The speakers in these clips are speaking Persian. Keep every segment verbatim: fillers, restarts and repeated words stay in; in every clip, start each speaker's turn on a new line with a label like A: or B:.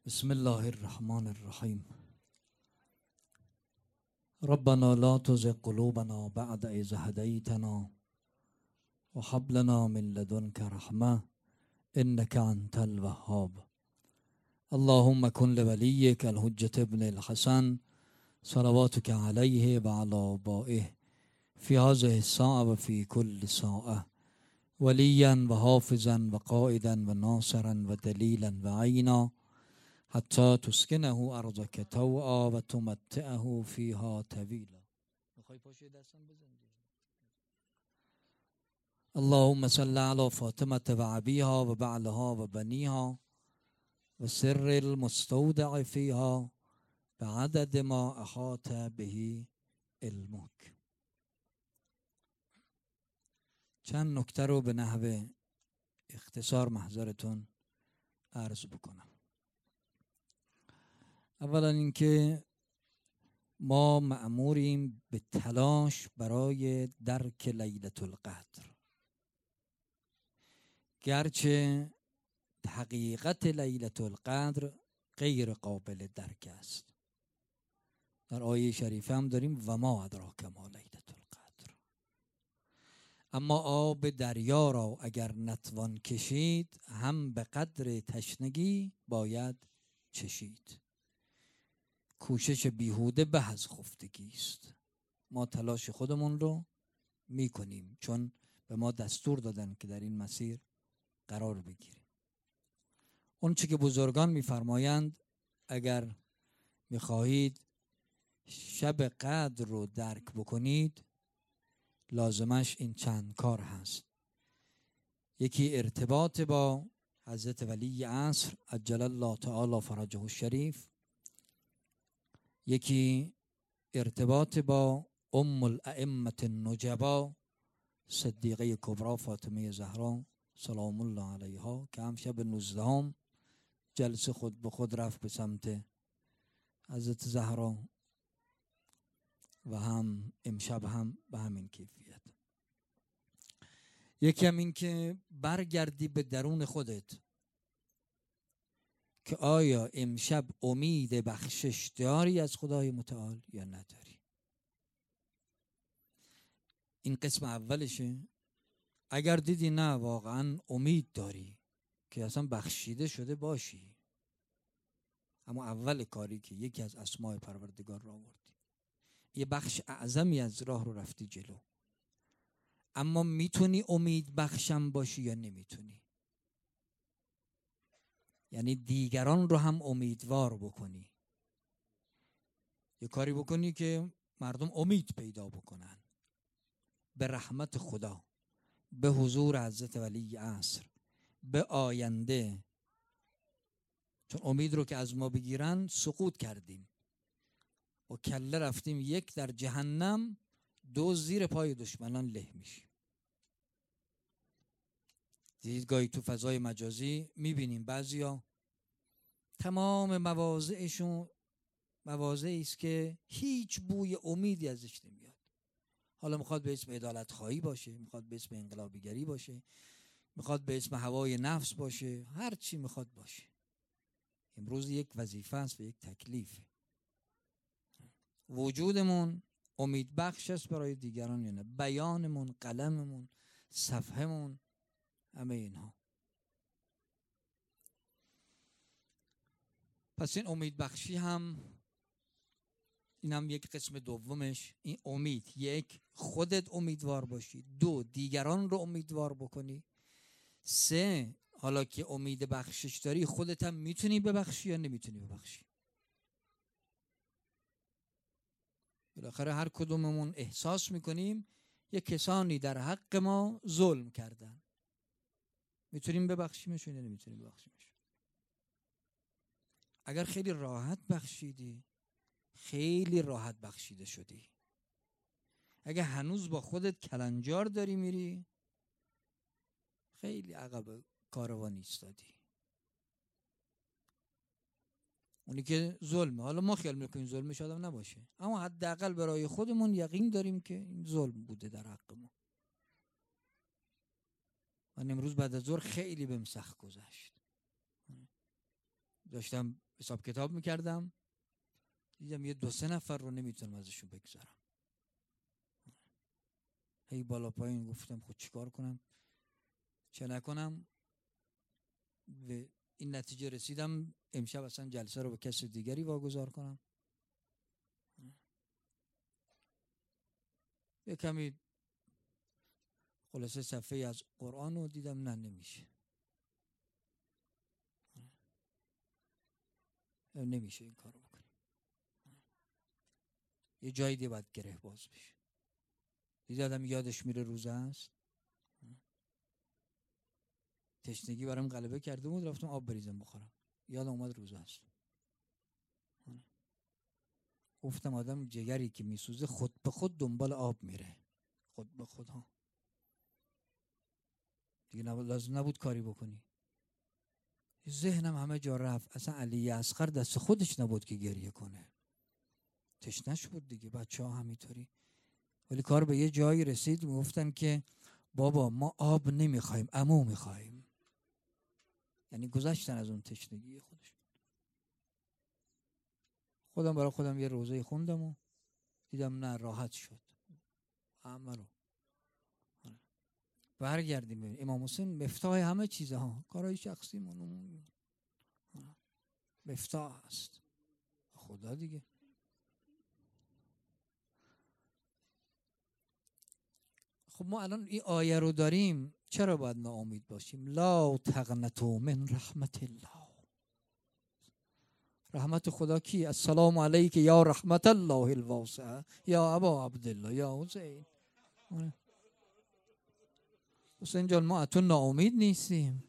A: بسم الله الرحمن الرحیم. ربنا لا تزغ قلوبنا بعد إذ هديتنا وهب لنا من لدنك رحمة إنك أنت الوهاب. اللهم كن لوليك الحجة ابن الحسن صلواتك عليه وعلى آبائه في هذه الساعة وفي كل ساعة وليا وحافظا وقائدا وناصرا ودليلا وعينا حتى تسكنه أرضك طوعا وتمتعه فيها طويلا. اللهم صل على فاطمة وأبيها وبعلها وبنيها وسر المستودع فيها بعدد ما أحاط به علمك. چند نکته رو به نحو اختصار محضرتون عرض بکنم. اولا اینکه ما مأموریم به تلاش برای درک لیلة القدر، گرچه حقیقت لیلة القدر غیر قابل درک است. در آیه شریفه هم داریم و ما ادراک ما لیلة القدر. اما آب دریا را اگر نتوان کشید هم به قدر تشنگی باید چشید. کوشش بیهوده به از خفتگی است. ما تلاش خودمون رو میکنیم چون به ما دستور دادن که در این مسیر قرار بگیریم. اون چی که بزرگان میفرمایند اگر میخواهید شب قدر رو درک بکنید لازمش این چند کار هست. یکی ارتباط با حضرت ولی عصر عجل الله تعالی فرجه الشریف، یکی ارتباط با ام الائمة النجبا صدیقه کبرا فاطمه زهرا سلام الله علیها که هم شب نوزدهم جلسه خود به خود رفت به سمت حضرت زهرا و هم امشب هم به همین کیفیت. یکی هم این که برگردی به درون خودت که آیا امشب امید بخشش داری از خدای متعال یا نداری. این قسم اولشه. اگر دیدی نه واقعا امید داری که اصلا بخشیده شده باشی، اما اول کاری که یکی از اسماء پروردگار را آوردی، یه بخش اعظمی از راه رو رفتی جلو، اما میتونی امید بخشم باشی یا نمیتونی. یعنی دیگران رو هم امیدوار بکنی، یه کاری بکنی که مردم امید پیدا بکنن به رحمت خدا، به حضور حضرت ولی عصر، به آینده. چون امید رو که از ما بگیرن سقوط کردیم و کله رفتیم، یک در جهنم، دو زیر پای دشمنان له میشیم. دیدید گاهی تو فضای مجازی میبینیم بعضیا تمام مواضعشون مواضعی است که هیچ بوی امیدی ازش نمیاد. حالا میخواد به اسم عدالت خواهی باشه، میخواد به اسم انقلابیگری باشه، میخواد به اسم هوای نفس باشه، هر چی میخواد باشه. امروز یک وظیفه است و یک تکلیفه. وجودمون امید بخش است برای دیگران یا نه؟ بیانمون، قلممون، صفحمون، همه اینها. پس این امید بخشی هم، این هم یک قسم دومش. این امید، یک خودت امیدوار باشی، دو دیگران رو امیدوار بکنی، سه حالا که امید بخشش داری خودت هم میتونی ببخشی یا نمیتونی ببخشی. بالاخره هر کدوممون احساس میکنیم یک کسانی در حق ما ظلم کردن، میتونیم ببخشیمشون یا نمیتونیم ببخشیمشون. اگر خیلی راحت بخشیدی خیلی راحت بخشیده شدی. اگر هنوز با خودت کلنجار داری میری خیلی عقب کاروان ایستادی. اونی که ظلمه، حالا ما خیال میکنیم ظلمش آدم نباشه، اما حداقل برای خودمون یقین داریم که این ظلم بوده در حق ما. من امروز بعد از ظهر خیلی بهم سخت گذشت. داشتم حساب کتاب میکردم، دیدم یه دو سه نفر رو نمیتونم ازشون بگذارم. هی بالا پایین گفتم خود چیکار کنم چه نکنم. به این نتیجه رسیدم امشب اصلا جلسه رو به کسی دیگری واگذار کنم. یه کمی خلاصه صفحه از قرآن رو دیدم نه نمیشه نمیشه این کار رو بکنیم. یه جایی دیگه باید گره باز بشه. دیدم آدم یادش میره روزه است، تشنگی برام غلبه کرده بود، رفتم آب بریزم بخورم، یادم اومد روزه است. گفتم آدم جگری که میسوزه خود به خود دنبال آب میره، خود به خود ها دیگه نبود، لازم نبود کاری بکنی. ذهنم همه جا رفت. اصلا علی اصغر دست خودش نبود که گریه کنه، تشنش بود دیگه، بچه ها همینطوری. ولی کار به یه جایی رسید گفتن که بابا ما آب نمیخوایم، عمو میخوایم. یعنی گذشتن از اون تشنگی خودش. خودم برای خودم یه روزه خوندم و دیدم نه راحت شد همه رو. برگردیم ببینیم امام حسین مفتاح همه چیزه ها، کارهای شخصی منو مفتاح است خدا دیگه. خب ما الان این آیه رو داریم، چرا باید ناامید باشیم؟ لا تقنطوا من رحمت الله. رحمت خدا کی؟ السلام علیک یا رحمت الله الواسعه یا ابا عبدالله یا حسین. حسین جان ما از تو ناامید نیستیم.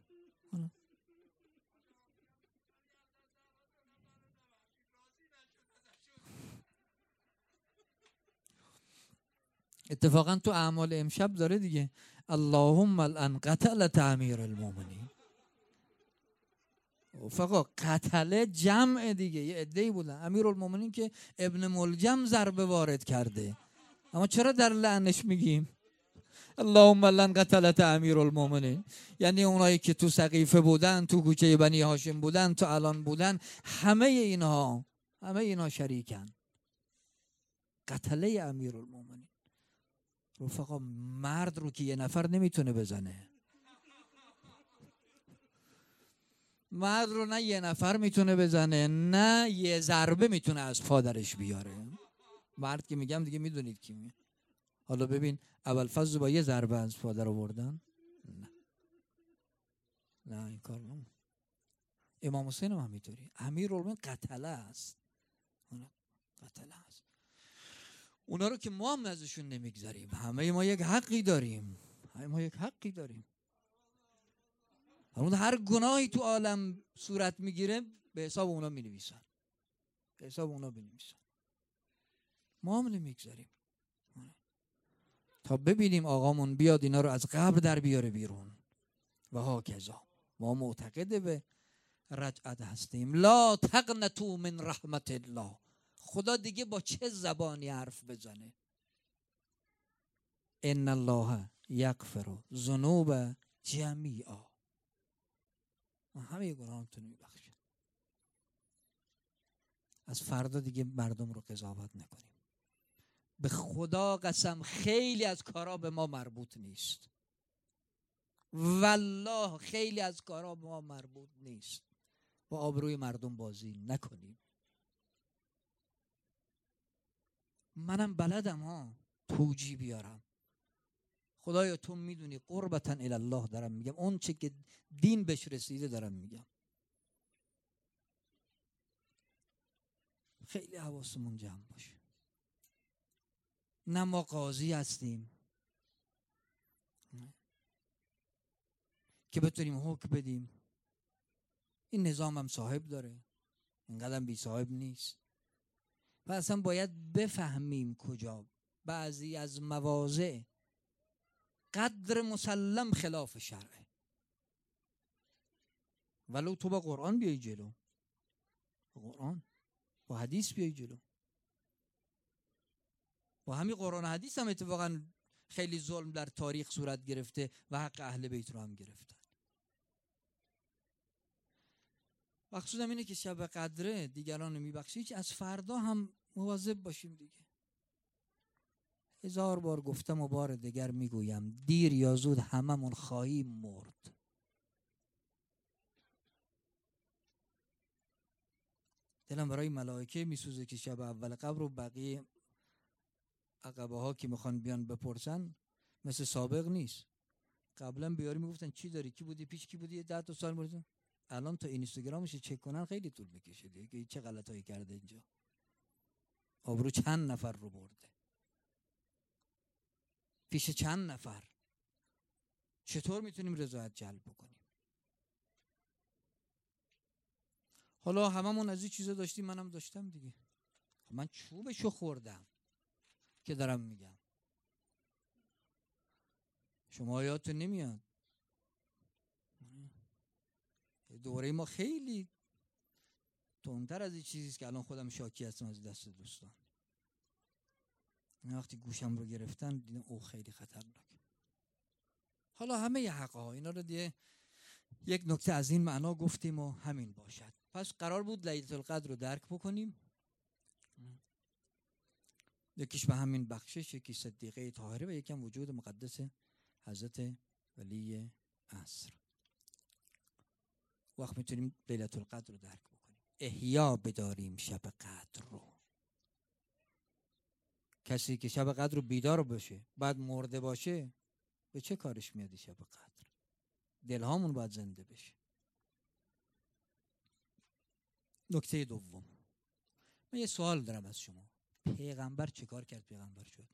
A: اتفاقا تو اعمال امشب داره دیگه، اللهم الان قتلت امیر المومنین. فقط قتله جمع دیگه، یه عده‌ای بودن. امیر المومنین که ابن ملجم ضربه وارد کرده، اما چرا در لعنش میگیم اللهم الان قتلت امیر المومنین؟ یعنی اونایی که تو سقیفه بودن، تو کوچه بنی هاشم بودن، تو الان بودن، همه اینها همه اینها شریکن. قتله امیر المومنین. رفقا مرد رو که یه نفر نمیتونه بزنه، مرد رو نه یه نفر میتونه بزنه نه یه ضربه میتونه از پادرش بیاره. مرد که میگم دیگه میدونید کی میگه. حالا ببین ابوالفضل با یه ضربه از پادر آوردن؟ نه نه این کار نه. امام حسین هم همینطوری. امیرالمومنین قتله است، قتله است. اونا رو که ما هم ازشون نمیگذاریم. همه ما یک حقی داریم، همه ما یک حقی داریم. اون هر گناهی تو عالم صورت میگیره به حساب اونا مینویسن، به حساب اونا مینویسن. ما هم نمیگذاریم تا ببینیم آقامون بیاد اینا رو از قبر در بیاره بیرون و ها کذا. ما معتقد به رجعت هستیم. لا تقنطوا من رحمت الله. خدا دیگه با چه زبانی حرف بزنه؟ ان الله یغفر الذنوب جمیعا. همه گناهاتون میبخشه. از فردا دیگه مردم رو قضاوت نکنیم. به خدا قسم خیلی از کارا به ما مربوط نیست، والله خیلی از کارا به ما مربوط نیست. با آبروی مردم بازی نکنیم. منم بلدم ها توجیه بیارم. خدایا تو میدونی قربتاً الی الله دارم میگم، اون چه که دین بهش رسیده دارم میگم. خیلی حواسمون جمع باشه. نه ما قاضی هستیم که بتونیم حکم بدیم. این نظام هم صاحب داره، اینقدر بی صاحب نیست. و اصلا باید بفهمیم کجا بعضی از مواضع قدر مسلم خلاف شرعه، ولو تو با قرآن بیایی جلو، با قرآن با حدیث بیایی جلو. با همین قرآن و حدیث هم اتفاقا خیلی ظلم در تاریخ صورت گرفته و حق اهل بیت رو هم گرفتن. مقصودم اینه که شب قدره دیگران میبخشی، از فردا هم مواظب باشیم دیگه. هزار بار گفتم و بار دیگر میگویم، دیر یا زود هممون خواهیم مرد. دلم برای ملائکه میسوزه که شب اول قبر و بقیه عقبه ها که میخوان بیان بپرسن مثل سابق نیست. قبلا بیاری میگفتن چی داری، کی بودی پیش، کی بودی، ده تا سال بودی. الان تا اینستاگرامش چک کنن خیلی طول میکشه دیگه. چه غلطایی کرده اینجا، آبرو چند نفر رو برده، پیش چند نفر. چطور میتونیم رضایت جلب بکنیم؟ حالا هممون از این چیزا داشتیم، منم داشتم دیگه. من چوبشو خوردم که دارم میگم. شما یادتون نمیاد دوره ما خیلی تندتر از این چیزیست که الان خودم شاکی هستم از دست دوستان. وقتی گوشم رو گرفتن دیدم او خیلی خطرناک. حالا همه ی حقا اینا رو دیگه یک نکته از این معنا گفتیم و همین باشد. پس قرار بود لیلة القدر رو درک بکنیم. یکیش به همین بخشش، یکی صدیقه طاهره و یکم وجود مقدس حضرت ولی عصر. وقت میتونیم لیلة القدر رو درک بکنیم. احیا بداریم شب قدر رو. کسی که شب قدر رو بیدار باشه بعد مرده باشه به چه کارش میادی شب قدر؟ دلهامون باید زنده بشه. نکته دوم، من یه سوال دارم از شما. پیغمبر چه کار کرد پیغمبر شد؟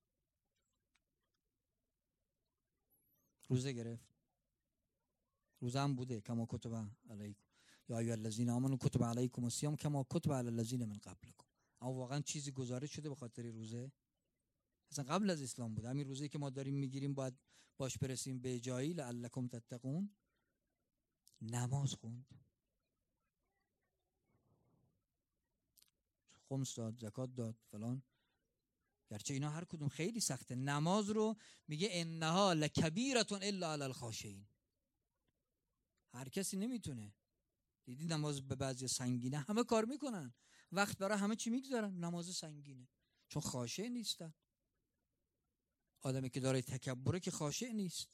A: روزه گرفت؟ روزه هم بوده کما کتب علیکم یا ایها الذین آمنوا کتب علیکم الصیام کما کتب علی الذین من قبلکم. اما واقعا چیزی گزارش شده به خاطر روزه؟ اصلا قبل از اسلام بوده. همین روزی که ما داریم میگیریم باید باش برسیم به جایی لعلکم تتقون. نماز خوند، خمس داد، زکات داد، فلان. گرچه اینا هر کدوم خیلی سخته. نماز رو میگه انها لکبیرة الا علی الخاشعین. هر کسی نمیتونه. دیدی نماز به بعضی سنگینه، همه کار میکنن، وقت برای همه چی میگذارن، نماز سنگینه چون خاشع نیستن. آدمی که داره تکبره که خاشع نیست.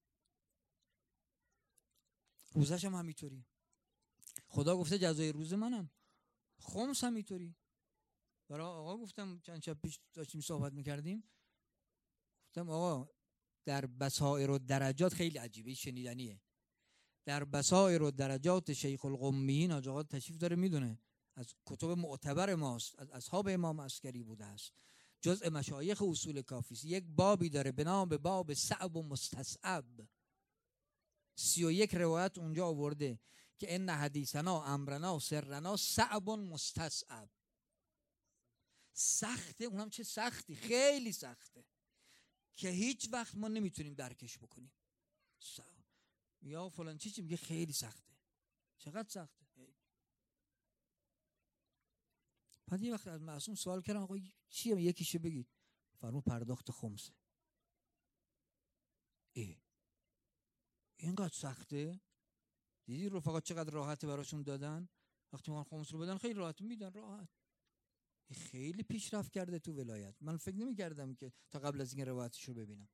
A: روزش هم همینطوری. خدا گفته جزای روز منم. خمس هم همینطوری. برای آقا گفتم چند شب پیش داشتیم صحبت میکردیم، گفتم آقا در بصائر و درجات خیلی عجیبه، شنیدنیه. در بصائر و درجات شیخ القمیین حاج آقا تشریف داره، میدونه از کتب معتبر ماست، از اصحاب امام عسکری بوده است، جزء مشایخ اصول کافی است. یک بابی داره به نام به باب صعب و مستصعب. سی و یک روایت اونجا آورده که ان حدیثنا امرنا و سرنا صعب و مستصعب. سخته، اونم چه سختی، خیلی سخته که هیچ وقت ما نمیتونیم درکش بکنیم. یا فلان چی چی میگه خیلی سخته. چقدر سخته؟ بعد یه وقت از معصوم سوال کردم آقا چیه؟ یکیشو بگید. فرمود پرداخت خمسه. ای اینقدر سخته؟ دیدی رفقا چقدر راحته براشون دادن؟ وقتی ما خمس رو بدن خیلی راحت میدن، راحت. خیلی پیشرفت کرده تو ولایت. من فکر نمی کردم که تا قبل از این روایتش رو ببینم.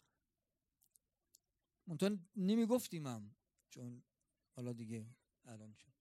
A: منطقه نمی گفتیم هم چون حالا دیگه الان شد.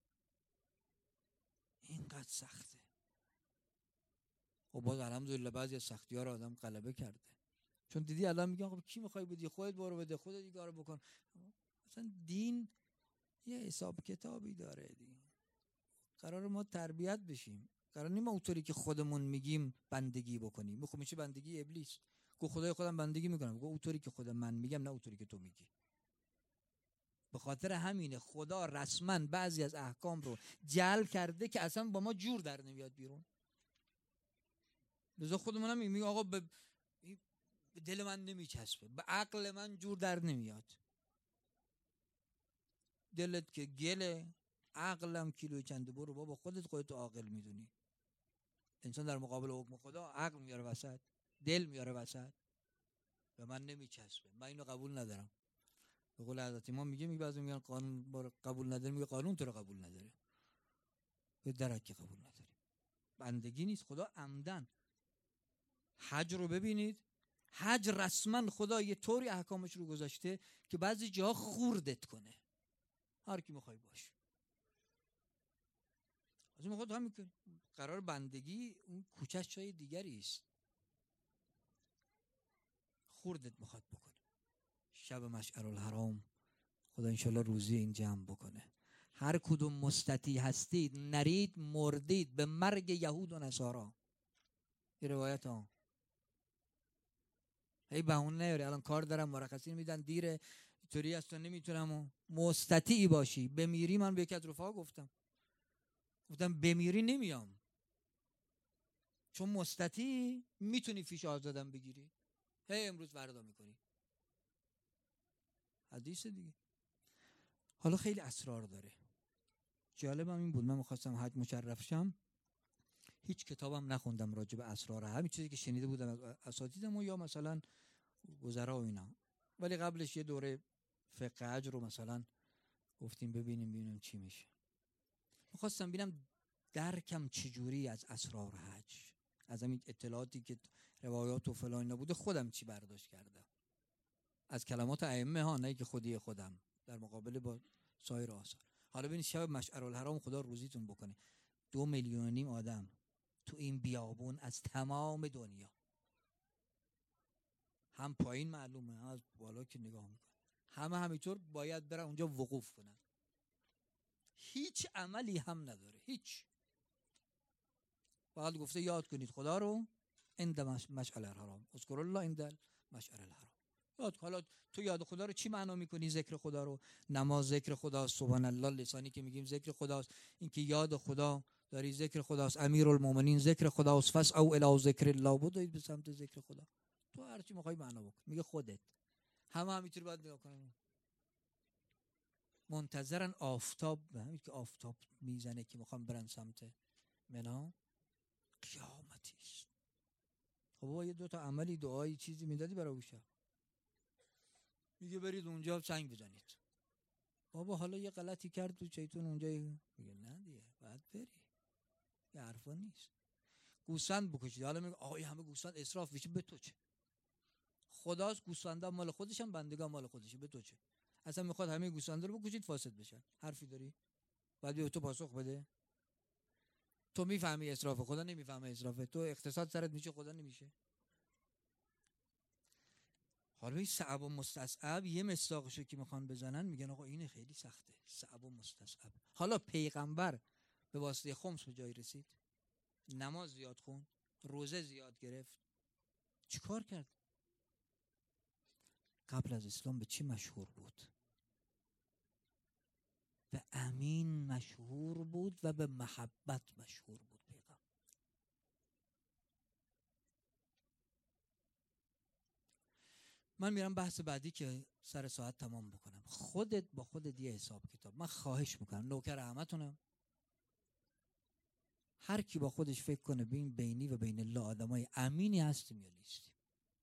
A: اینقدر سخته. و باز الحمدلله بعضی از سختی ها رو آدم غلبه کرده. چون دیدی الان میگن خب کی میخوای بدی؟ خودت برو بده، خودت این کارو بکن. مثلا دین یه حساب کتابی داره دیگه. قرار ما تربیت بشیم. قرار نیم اونطوری که خودمون میگیم بندگی بکنیم. میخوام میشه بندگی ابلیس. گو خدای خودم بندگی میکنم. گو اونطوری که خودم من میگم، نه اونطوری که تو میگی. به خاطر همینه خدا رسما بعضی از احکام رو جعل کرده که اصلا با ما جور در نمیاد بیرون. لذا خودمونم میگم آقا به دل من نمیچسبه، به عقل من جور در نمیاد. دلت که گله، عقلم کیلوی چنده، برو بابا خودت خودت عاقل میدونی. انسان در مقابل حکم خدا عقل میاره وسط، دل میاره وسط. به من نمیچسبه، من اینو قبول ندارم. به قول حضرت امام میگه میگه بعضی میگن قانون قبول نداره، میگه قانون تو رو قبول نداره، به درک قبول نداری. بندگی نیست. خدا عمدن حج رو ببینید، حج رسما خدا یه طوری احکامش رو گذاشته که بعضی جاها خوردت کنه، هر کی میخوای باش. از این خود هم میکنی قرار بندگی اون کوچش جای دیگری است، خوردت میخواد بکنه. شب مشعر الحرام خدا انشالله روزی این جمع بکنه. هر کدوم مستطیع هستید نرید مردید به مرگ یهود و نصارا. یه روایت ها هی بهونه نیاری الان کار دارم مرخصی میدن دیره اینطوری است نمیتونم. و مستطیعی باشی بمیری. من به یک از رفقا گفتم گفتم بمیری نمیام، چون مستطیع میتونی فیش آزادم بگیری، هی امروز فردا میکنی. حدیث دیگه. حالا خیلی اسرار داره. جالبم این بود، من میخواستم حج مشرف شم، هیچ کتابم نخوندم راجع به اسرار، همین چیزی که شنیده بودم از اساتیدم و یا مثلا گذرا و اینا، ولی قبلش یه دوره فقه حج رو مثلا گفتیم ببینیم ببینیم چی میشه. میخواستم ببینم درکم چجوری از اسرار حج، از همین اطلاعاتی که روایات و فلان نبوده خودم چی برداشت کردم از کلمات ائمه ها، نه که خودی خودم در مقابله با سایر آثار. حالا ببینید شب مشعر الحرام خدا روزیتون بکنه، دو میلیون و نیم آدم تو این بیابون از تمام دنیا، هم پایین معلومه هم از بالا که نگاه میکنه، همه همینطور باید برن اونجا وقوف کنن. هیچ عملی هم نداره، هیچ. فقط گفته یاد کنید خدا رو عند مشعر الحرام، اذکر الله عند مشعر الحرام. یاد. حالا تو یاد خدا رو چی معنا میکنی؟ ذکر خدا رو، نماز ذکر خداست، سبحان الله لسانی که میگیم ذکر خداست، این که یاد خدا داری ذکر خداست، امیرالمومنین ذکر خداست، فاسعوا الی ذکر الله، بدوید به سمت ذکر خدا. تو هر چی میخوای معنا بکن، میگه خودت. همه همینطوری باید نگاه کنن، منتظرن آفتاب، همین که آفتاب میزنه که میخوام برن سمت منا، قیامتی است. خب بابا یه دو تا عملی دعایی چیزی میدادی برای اون شب، میگه برید اونجا سنگ بزنید. بابا حالا یه غلطی کرد تو شیطون اونجا، میگه نه دیگه باید بری، یه حرفا نیست. گوسفند بکشید، حالا میگه آقا همه گوسفند اسراف میشه، به تو چه؟ خداست، گوسفندا مال خودشن، بندگان مال خودشه، به تو چه؟ اصلا میخواد همه گوسفندا رو بکشید فاسد بشن، حرفی داری؟ بعد به تو پاسخ بده. تو میفهمی اسراف، خدا نمیفهمه اسراف. تو اقتصاد سرت میشه، خدا نمیشه. حالا این صعب و مستصعب یه مصداقشو که میخوان بزنن میگن آقا این خیلی سخته، صعب و مستصعب. حالا پیغمبر به واسطه خمس به جای رسید، نماز زیاد خوند، روزه زیاد گرفت، چیکار کرد؟ قبل از اسلام به چی مشهور بود؟ به امین مشهور بود و به محبت مشهور بود پیغمبر. من میرم بحث بعدی که سر ساعت تمام بکنم. خودت با خودت یه حساب کتاب. من خواهش میکنم، نوکر همتونم، هر کی با خودش فکر کنه بین بینی و بین الله آدمای امینی هستیم یا نیستیم.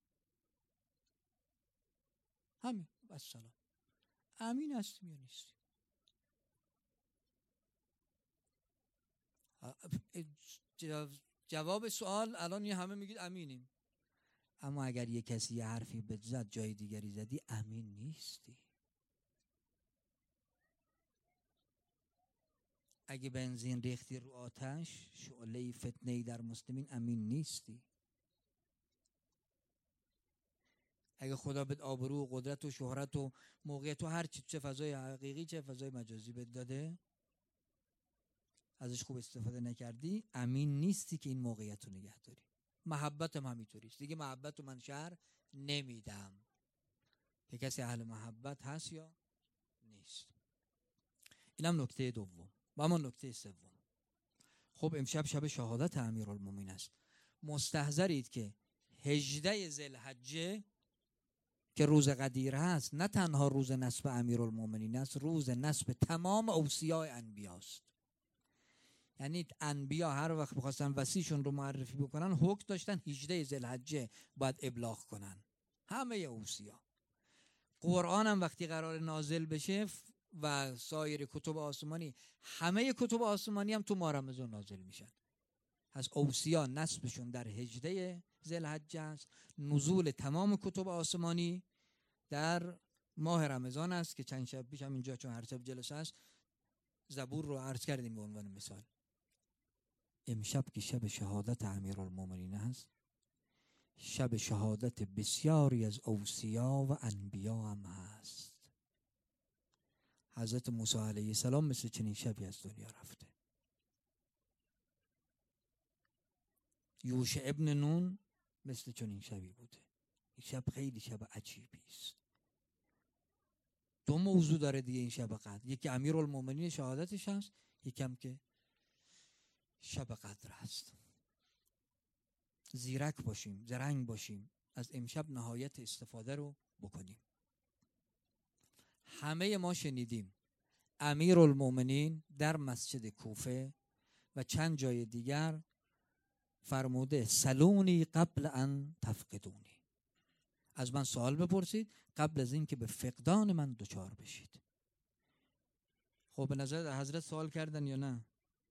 A: همین بس سلام، امین هستیم یا نیستیم. جواب سوال الان یه همه میگید امینیم، اما اگر یه کسی یه حرفی بزد جای دیگری زدی امین نیستی. اگه بنزین ریختی رو آتش، شعله فتنه‌ای در مسلمین، امین نیستی. اگه خدا بهت آبرو و قدرت و شهرت و موقعیت و هر چی، چه فضای حقیقی چه فضای مجازی بهت داده، ازش خوب استفاده نکردی، امین نیستی که این موقعیت رو نگه داری. محبتم همینطوری است دیگه. محبت رو من شهر نمیدم که کسی اهل محبت هست یا نیست. اینم نکته دوم. و اما نکته سوم، خب امشب شب شهادت امیرالمومنین است. مستحضرید که هجده ذوالحجه که روز قدیر هست، نه تنها روز نصب امیرالمومنین است، روز نصب تمام اوصیاء انبیاست. یعنی انبیا هر وقت بخواستن وصیشون رو معرفی بکنن، حکم داشتن هجده ذوالحجه باید ابلاغ کنن همه اوصیا. قرآن هم وقتی قرار نازل بشه و سایر کتب آسمانی، همه کتب آسمانی هم تو ماه رمضان نازل میشن. از اوصیا نصبشون در هجده ذوالحجه است. نزول تمام کتب آسمانی در ماه رمضان است که چند شب پیش هم اینجا چون هر شب جلسه است زبور رو عرض کردیم به عنوان مثال. امشب که شب شهادت امیرالمومنین است، شب شهادت بسیاری از اوصیا و انبیا هم هست. حضرت موسی علیه السلام مثل چنین شبی از دنیا رفته. یوشع ابن نون مثل چنین شبی بوده. این شب خیلی شب عجیبی است. دو موضوع داره دیگه این شب قدر، یکی امیرالمومنین شهادتش هست، یکم که شب قدر هست. زیرک باشیم، زرنگ باشیم، از امشب نهایت استفاده رو بکنیم. همه ما شنیدیم امیرالمومنین در مسجد کوفه و چند جای دیگر فرموده سلونی قبل ان تفقدونی، از من سوال بپرسید قبل از این که به فقدان من دچار بشید. خب به نظر حضرت سوال کردن یا نه؟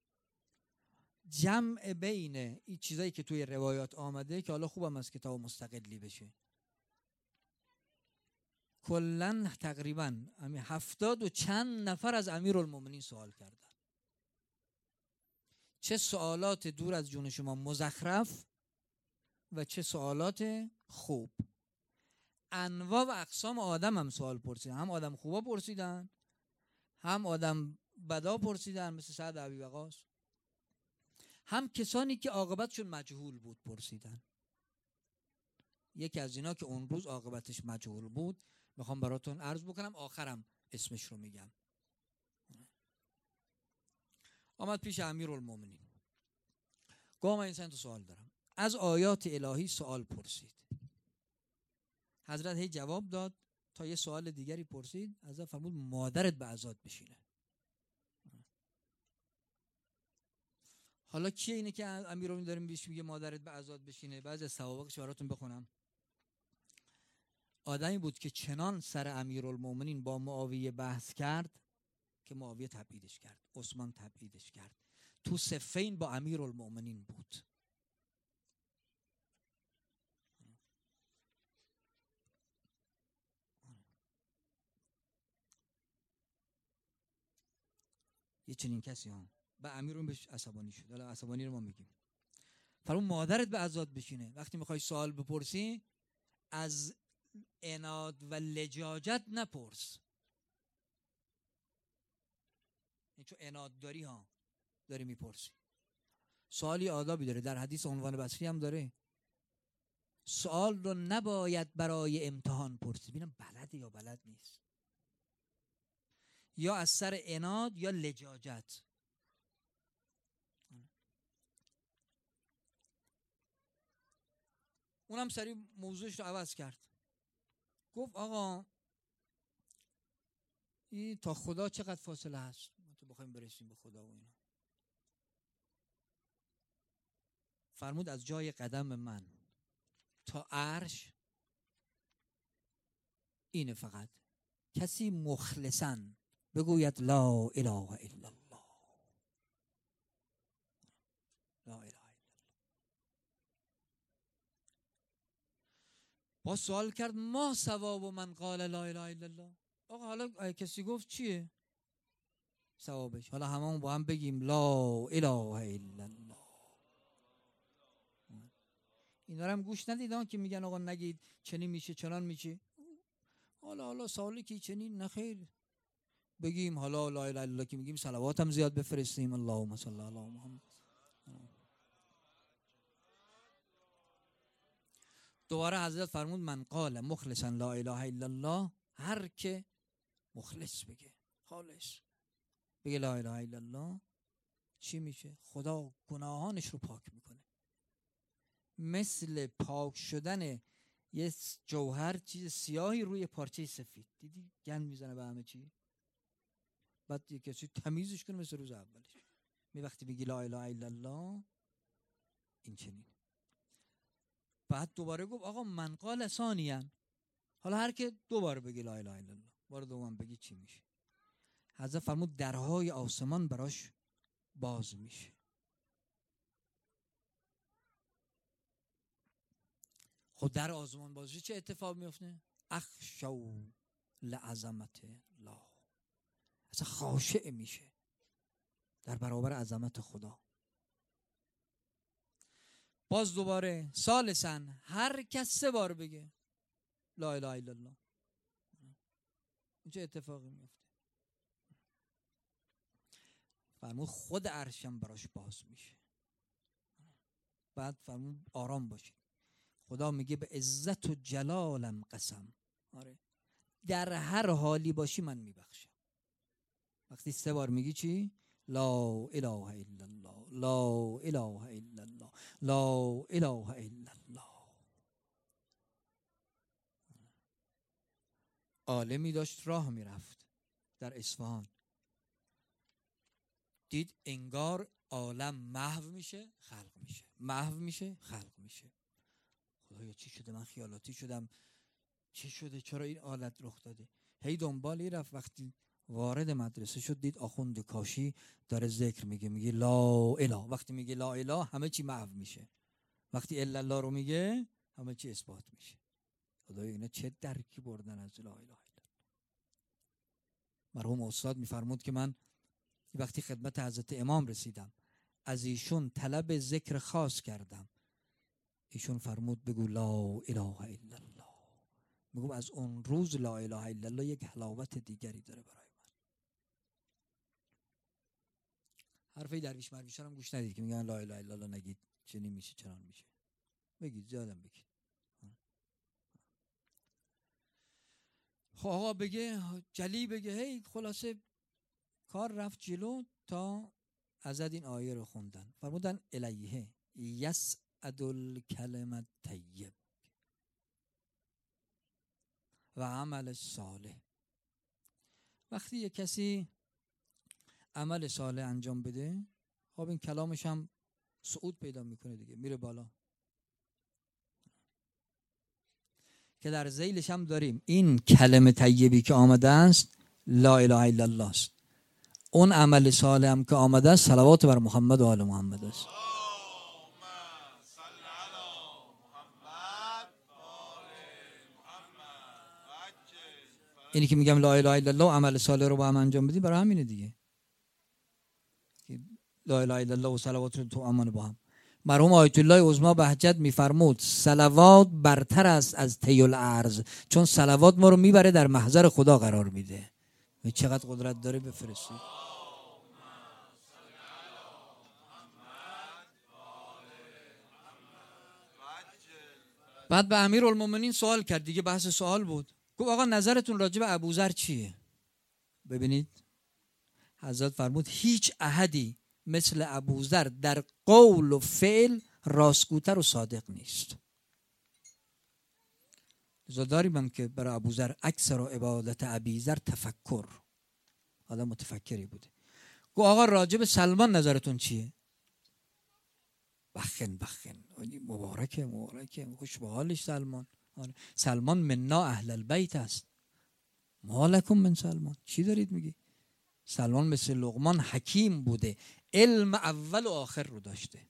A: جمع بین این چیزایی که توی روایات آمده که حالا خوبم از کتاب مستقلی بشه، کلن تقریبا هفتاد و چند نفر از امیرالمومنین سوال کردن. چه سوالات دور از جون شما مزخرف و چه سوالات خوب. انواع و اقسام آدم هم سوال پرسیدن، هم آدم خوبا پرسیدن هم آدم بدا پرسیدن مثل سعد ابی وقاص، هم کسانی که عاقبتشون مجهول بود پرسیدن. یکی از اینا که اون روز عاقبتش مجهول بود میخوام براتون عرض بکنم، آخرم اسمش رو میگم. آمد پیش امیرالمومنین، گفت من این تو سوال دارم. از آیات الهی سوال پرسید. حضرت هی جواب داد تا یه سوال دیگری پرسید. حضرت فرمود مادرت به عزاد بشینه. حالا کیه اینه که امیرالمومنین داریم بهش میگه مادرت به عزاد بشینه؟ بعضی از سوابقش براتون بخونم. آدمی بود که چنان سر امیرالمومنین با معاویه بحث کرد که معاویه تبعیدش کرد، عثمان تبعیدش کرد. تو صفین با امیرالمومنین بود. یه چنین کسی ها به امیرالمومنین بهش عصبانی شد. حالا عصبانی رو ما میگیم. فرمود مادرت به عزاد بشینه. وقتی میخوای سوال بپرسی از عناد و لجاجت نپرس، چون عناد داری ها داری میپرسی. سوالی آدابی داره، در حدیث عنوان بصری هم داره. سوال رو نباید برای امتحان پرسی، ببینم بلده یا بلد نیست، یا از سر عناد یا لجاجت. اونم سریع موضوعش رو عوض کرد. گفت آقا این تا خدا چقدر فاصله هست تو بخوایم برسیم به خدا و اینا؟ فرمود از جای قدم من تا عرش اینه، فقط کسی مخلصاً بگوید لا اله الا الله، لا اله الا الله. با سوال کرد ما ثواب من قال لا اله الا الله. آقا حالا کسی گفت چیه ثوابش؟ حالا هممون با هم بگیم لا اله الا الله. اینا رو هم گوش ندیدن که میگن آقا نگید چنین میشه چنان میشه. حالا حالا سوالی که چنین نخیر بگیم حالا لا اله الا الله که میگیم صلوات هم زیاد بفرستیم اللهم صل علی محمد. دوباره حضرت فرمود من قال مخلصا لا اله الا الله، هر که مخلص بگه خالص بگه لا اله الا الله چی میشه؟ خدا گناهانش رو پاک میکنه. مثل پاک شدن یه جوهر چیز سیاهی روی پارچه سفید، دیدی گند میزنه به همه چی، بعد یه کسی تمیزش کنه مثل روز اولش. می وقتی بگی لا اله الا الله این چنین. بعد دوباره گفت آقا من قال ثانیاً، حالا هر که دو بار بگی لا اله الا الله، بار دوم بگی چی میشه؟ حضرت فرمود درهای آسمان براش باز میشه. خود در آسمان باز چه اتفاق میفته؟ اخشو لعظمت الله، اصلا خاشع میشه در برابر عظمت خدا. باز دوباره ثالثاً هر کس سه بار بگه لا اله الا الله، این چه اتفاقی میفته؟ فرمود خود عرشم براش باز میشه. بعد فرمود آرام باشید، خدا میگه به عزت و جلالم قسم، آره در هر حالی باشی من میبخشم. وقتی سه بار میگی چی؟ لا اله الا الله، لا اله الا الله، لا اله الا الله. عالمی داشت راه میرفت در اصفهان، دید انگار عالم محو میشه خلق میشه، محو میشه خلق میشه. خدایا چی شده؟ من خیالاتی شدم، چی شده؟ چرا این حالت رخ داده؟ هی دنبالی رفت. وقتی وارد مدرسه شد دید آخوند کاشی داره ذکر میگه، میگه لا اله. وقتی میگه لا اله همه چی محو میشه، وقتی الا الله رو میگه همه چی اثبات میشه. خدایا اینا چه درکی بردن از لا اله الا الله. مرحوم استاد میفرمود که من وقتی خدمت حضرت امام رسیدم از ایشون طلب ذکر خاص کردم، ایشون فرمود بگو لا اله الا الله. میگم از اون روز لا اله الا الله یک حلاوت دیگری داره برای من. حرفی درویش مرویشان هم گوش ندید که میگن لا اله الا الله نگید چنین میشه چنان میشه. بگید، زیادم بگید. خب آقا بگه، جلی بگه، هی خلاصه کار رفت جلو تا ازد این آیه رو خوندن. فرمودن الیه یسعد الکلم الطیب و عمل صالح. وقتی یک کسی عمل صالح انجام بده، خب این کلامش هم صعود پیدا میکنه دیگه، میره بالا. که در ذیلش هم داریم این کلمه طیبی که آمده است لا اله الا الله است. اون عمل صالح هم که آمده است صلوات بر محمد و آل محمد است. اینی که میگم لا اله الا الله عمل صالح رو با هم انجام بدیم برای همینه دیگه. لا اله الا الله و صلوات تو امان با هم. مرحوم آیت الله عظما بهجت میفرمود صلوات برتر است از طی الارض، چون صلوات ما رو میبره در محضر خدا قرار میده. چقدر قدرت داره بفرستید. بعد به امیرالمومنین سوال کرد دیگه، بحث سوال بود. گفت آقا نظرتون راجع به ابوذر چیه؟ ببینید حضرت فرمود هیچ احدی مثل ابوذر در قول و فعل راستگوتر و صادق نیست. لذا داریم هم که برای ابوذر اکثر عبادت ابیذر تفکر، آدم متفکری بوده. گفت آقا راجع به سلمان نظرتون چیه؟ بخن بخن مبارکه مبارکه خوش به حالش سلمان. سلمان منا اهل البیت است. ما لکم من سلمان، چی دارید میگی؟ سلمان مثل لقمان حکیم بوده، علم اول و آخر رو داشته.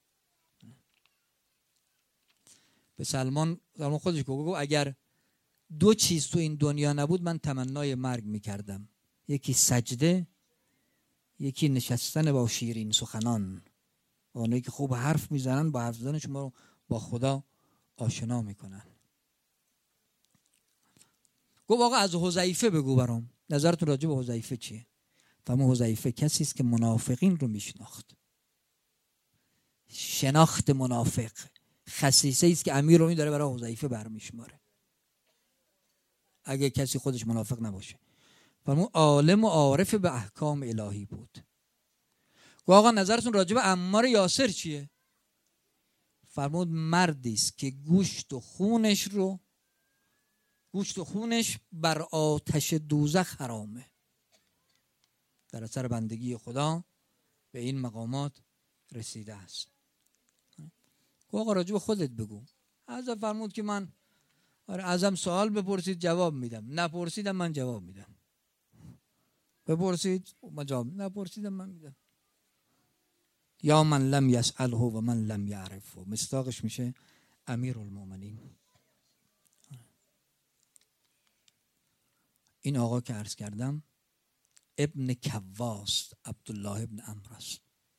A: به سلمان سلمان خودش گفت اگر دو چیز تو این دنیا نبود من تمنای مرگ میکردم، یکی سجده، یکی نشستن با شیرین سخنان، اونایی که خوب حرف میزنن با حرف زدن شما رو با خدا آشنا میکنن. گفت آقا از حذیفه بگو برام، نظرتون راجع به حذیفه چیه؟ فرمود حذیفه کسی است که منافقین رو میشناخت. شناخت منافق خصیصه است که امیرالمومنین داره برای حذیفه برمیشماره، اگه کسی خودش منافق نباشه. فرمود عالم و عارف به احکام الهی بود. گفت آقا نظرتون راجع به عمار یاسر چیه؟ فرمود مردی است که گوشت و خونش رو گوشت و خونش بر آتش دوزخ حرامه، در اثر بندگی خدا به این مقامات رسیده است. گفت آقا راجع به خودت بگو. حضرت فرمود که من آره ازم سوال بپرسید جواب میدم، نپرسیدم من جواب میدم. بپرسید من جواب، نپرسیدم من میدم. یا من لم یسأله و من لم یعرفه، مصداقش میشه امیرالمومنین. این آقا که عرض کردم ابن کواست، عبدالله ابن عمرو است.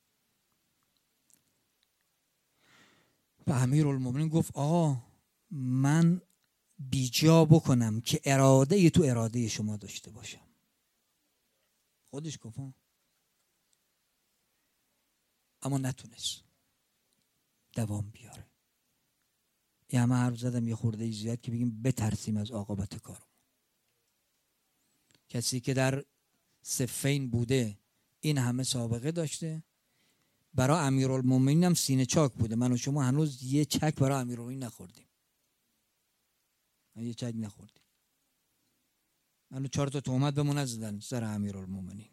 A: و امیرالمومنین گفت آقا من بیجا بکنم که اراده تو اراده شما داشته باشم. خودش گفت اما نتونست دوام بیاره. یه همه حرف زدم یه خورده زیاد که بگیم بترسیم از عاقبت کارم. کسی که در صفین بوده این همه سابقه داشته، برای امیرالمومنین هم سینه چاک بوده. من و شما هنوز یه چک برای امیرالمومنین نخوردیم. من یه چک نخوردیم. منو چهار تا تهمت بهمون نزدن سر امیرالمومنین.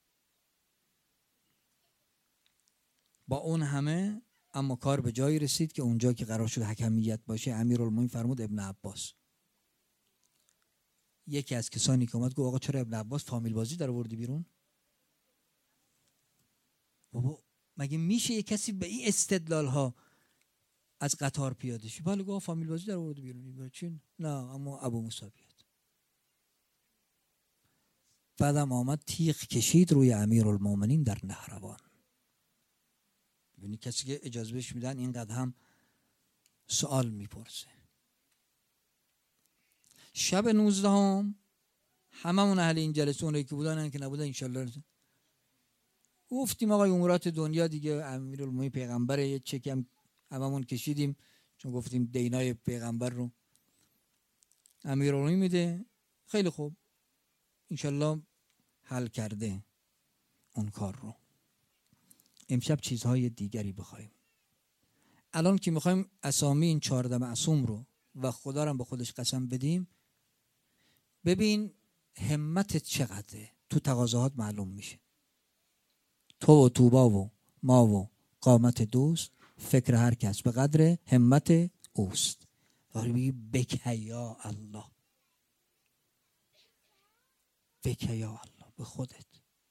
A: با اون همه اما کار به جایی رسید که اونجا که قرار شد حکمیت باشه امیرالمومنین فرمود ابن عباس. یکی از کسانی که اومد گفت آقا چرا ابن عباس فامیل بازی در آوردی بیرون؟ بابا مگه میشه یک کسی به این استدلال ها از قطار پیاده شه؟ بله گفت فامیل بازی در آورد بیرون. چین؟ نه اما ابو موسی بیاد. بعدم آمد تیغ کشید روی امیرالمومنین در نهروان. یعنی کسی که اجازه بهش میدن اینقدر هم سوال میپرسه. شب نوزدهم هممون اهل این جلسه اونایی که بودن که نبودن انشالله گفتیم آقای امورات دنیا دیگه امیرالمومنین پیغمبره، یه چک هم هممون کشیدیم چون گفتیم دینای پیغمبر رو امیرالمومنین میده. خیلی خوب انشالله حل کرده اون کار رو. امشب چیزهای دیگری بخوایم. الان که میخوایم اسامی این چهارده معصوم رو و خدا رو به خودش قسم بدیم، ببین همتت چقدره تو تقاضاهات معلوم میشه. تو و توبا و ما و قامت دوست، فکر هر کس به قدر همت اوست. داری بگی بکه یا الله، بکه یا الله به خودت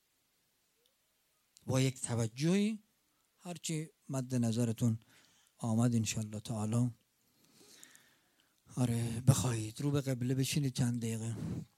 A: با یک توجهی هرچی مد نظرتون آمد انشالله تعالی. آره بخواهید رو به قبله بشینید چند دقیقه.